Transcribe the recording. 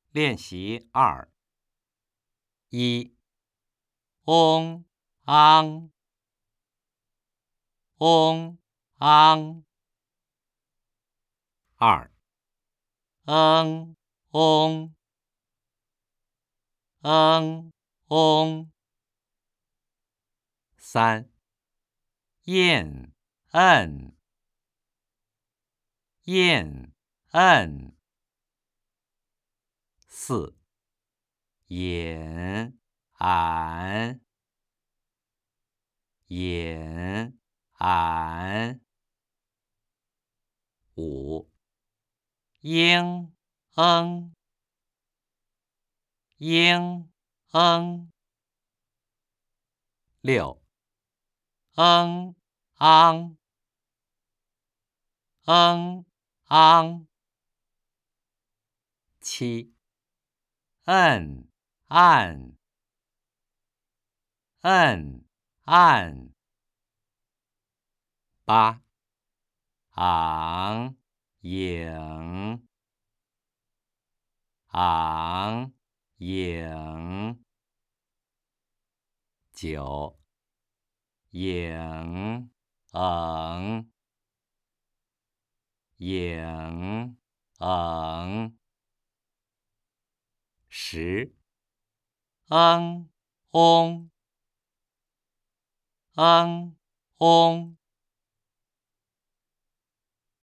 练习2：1. 嗡昂嗡昂。2. 嗡嗡嗡。3. 咽摁咽摁。4. 眼俺眼俺。5. 嘤嗯嘤嗯。6. 昂昂。7. 摁按摁按。8. 昂影昂影。9. 影影10. 嗡嗡。